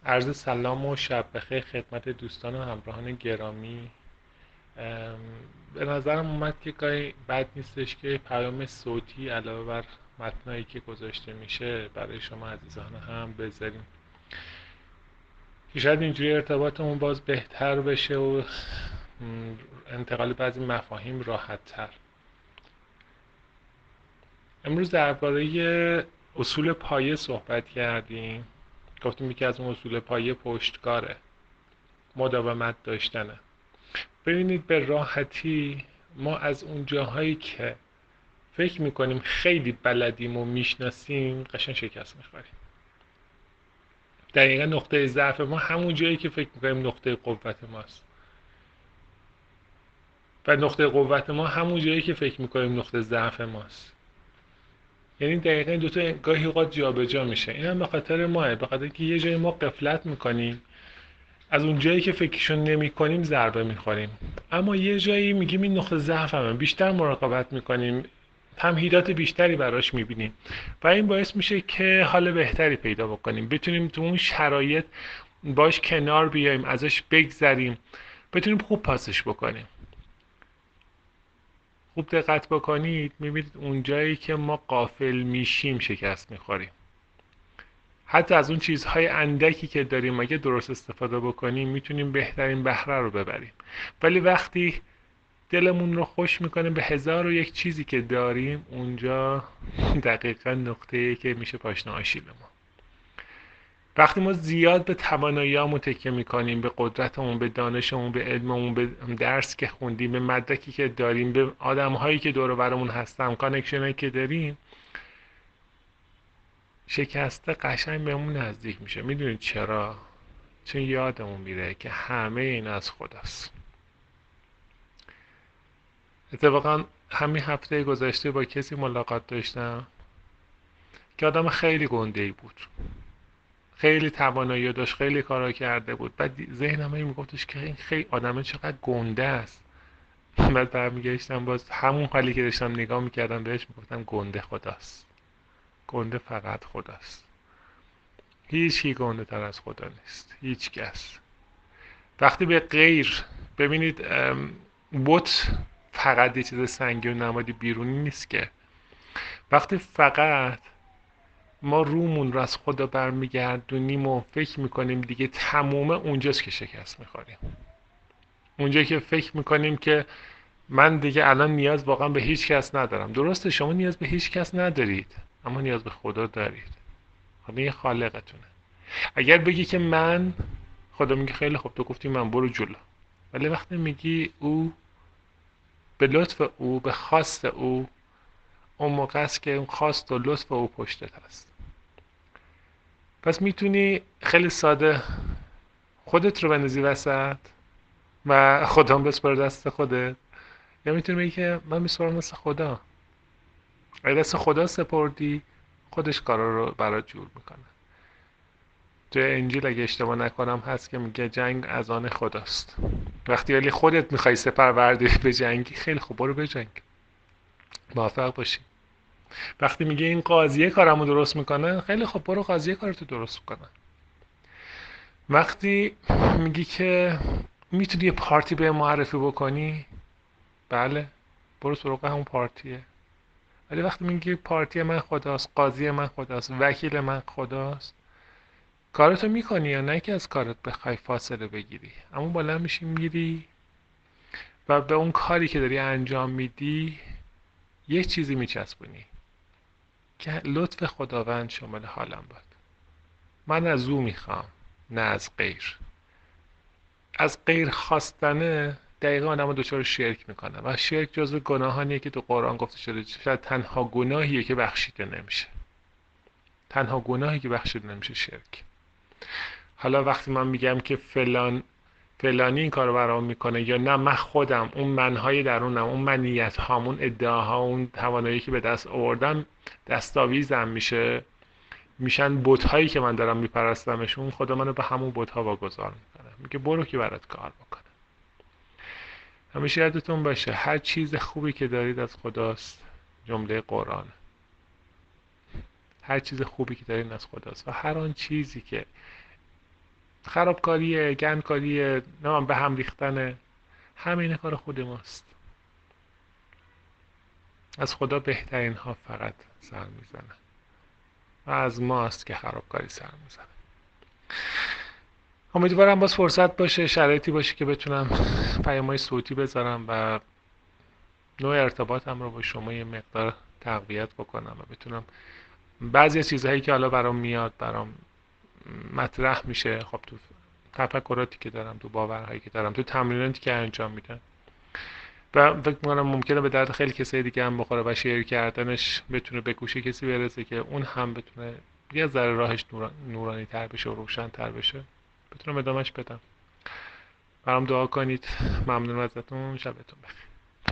عرض سلام و شب بخیر خدمت دوستان و همراهان گرامی. به نظرم اومد که گاهی بد نیستش که پیام صوتی علاوه بر متنایی که گذاشته میشه برای شما عزیزان هم بذاریم که شاید اینجوری ارتباطمون باز بهتر بشه و انتقال بعضی مفاهیم راحت تر. امروز درباره اصول پایه صحبت کردیم. گفتیم یکی از اون اصول پایه پشتکاره، مداومت داشتنه. ببینید به راحتی ما از اون جاهایی که فکر میکنیم خیلی بلدیم و میشناسیم قشنگ شکست میخوریم. دقیقا نقطه ضعف ما همون جایی که فکر میکنیم نقطه قوت ماست و نقطه قوت ما همون جایی که فکر میکنیم نقطه ضعف ماست. یعنی دقیقا این دوتا گاهی اوقات جابجا میشه. این هم به خاطر ماه، به خاطر که یه جایی ما غفلت میکنیم، از اون جایی که فکرشون نمی کنیم ضربه میخوریم، اما یه جایی میگیم این نقطه ضعفمه، بیشتر مراقبت میکنیم، تمهیدات بیشتری براش میبینیم و این باعث میشه که حال بهتری پیدا بکنیم، بتونیم تو اون شرایط باش کنار بیایم، ازش بگذریم، بتونیم خوب پاسش بکنیم. خوب دقت بکنید میبینید اون جایی که ما غافل میشیم شکست میخوریم. حتی از اون چیزهای اندکی که داریم اگه درست استفاده بکنیم میتونیم بهترین بهره رو ببریم، ولی وقتی دلمون رو خوش میکنیم به هزار و یک چیزی که داریم، اونجا دقیقا نقطه‌ای که میشه پاشنه آشیل ما. وقتی ما زیاد به توانایی‌هامون تکیه میکنیم، به قدرتمون، به دانشمون، به علممون، به درس که خوندیم، به مدرکی که داریم، به آدم‌هایی که دور و برمون هستن، کانکشنایی که داریم، شکسته قشنگ بهمون نزدیک میشه. میدونید چرا؟ چون یادمون میره که همه این از خداست. اتفاقا همین هفته گذشته با کسی ملاقات داشتم که آدم خیلی گنده‌ای بود، خیلی توانایی داشت، خیلی کارا کرده بود، بعد ذهنم این میگفتش که این خیلی آدمه چقدر گنده است. بعد برمیگشتم باز همون حالی که داشتم نگاه میکردم بهش میگفتم گنده خداست، گنده فقط خداست، هیچ گنده تر از خدا نیست، هیچ کس. وقتی به غیر ببینید، بت فقط یه چیز سنگی و نمادی بیرونی نیست که. وقتی فقط ما رومون رو از خدا برمیگردونیم و فکر میکنیم دیگه تمومه، اونجاست که شکست میخوریم. اونجا که فکر میکنیم که من دیگه الان نیاز واقعا به هیچ کس ندارم. درسته شما نیاز به هیچ کس ندارید، اما نیاز به خدا دارید. خدا یه خالقتونه. اگر بگی که من، خدا میگه خیلی خوب، تو گفتی من، برو جلو. ولی وقتی میگی او، به لطف او، به خواست او، اون موقع است که اون خواست و لطف او پشتت هست. پس میتونی خیلی ساده خودت رو بندازی وسط و خدا هم بسپار دست خودت، یا میتونی بگی که من میسپارم دست خدا. اگه دست خدا سپردی، خودش کارا رو برات جور میکنه. توی انجیل اگه اشتباه نکنم هست که میگه جنگ از آن خداست. وقتی ولی خودت میخوای سپروردی به جنگی، خیلی خوب برو به جنگ، موفق باشی. وقتی میگه این قاضیه کارمو درست میکنه، خیلی خوب برو قاضیه کارتو درست میکنه. وقتی میگی که میتونی یه پارتی به معرفی بکنی، بله، برو سراغ همون پارتیه. ولی وقتی میگی پارتی من خداست، قاضی من خداست، وکیل من خداست، کارتو میکنی یا نه که از کارت بخوای فاصله بگیری، اما بلند میشی میری و به اون کاری که داری انجام میدی یه چیزی میچسبونی که لطف خداوند شامل حالم باد. من از او میخوام، نه از غیر. از غیر خواستنه دقیقا آدم دچار شرک میکنه و شرک جزو گناهانیه که تو قرآن گفته شده شاید تنها گناهیه که بخشیده نمیشه. تنها گناهی که بخشیده نمیشه شرک. حالا وقتی من میگم که فلانی این کارو برام میکنه یا نه، من خودم اون منهای درونم، اون منیت هام، اون ادعاها، اون توانایی که به دست آوردم دستاویزم میشه، میشن بت‌هایی که من دارم میپرستمشون، خدا منو به همون بت‌ها واگذار میکنه، میگه برو که برات کار بکنه. همیشه یادتون باشه هر چیز خوبی که دارید از خداست. جمله قرآن، هر چیز خوبی که دارید از خداست و هر آن چیزی که خرابکاریه، گندکاریه، نمیدونم به هم ریختنه، همین کار خود ماست. از خدا بهترین ها فقط سر میزنه و از ماست که خرابکاری سر میزنه. امیدوارم باز فرصت باشه، شرایطی باشه که بتونم پیام‌های صوتی بذارم و نوع ارتباطم رو با شما یه مقدار تقویت بکنم و بتونم بعضی از چیزهایی که حالا برام میاد، برام مطرح میشه، خب تو تفکراتی که دارم، تو باورهایی که دارم، تو تمریناتی که انجام میدم و فکر میکنم ممکنه به درد خیلی کسای دیگه هم بخوره و شیر کردنش بتونه به گوش کسی برسه که اون هم بتونه یه ذره راهش نورانی تر بشه و روشن تر بشه، بتونم ادامهش بدم. برام دعا کنید. ممنون ازتون. شبتون بخیر.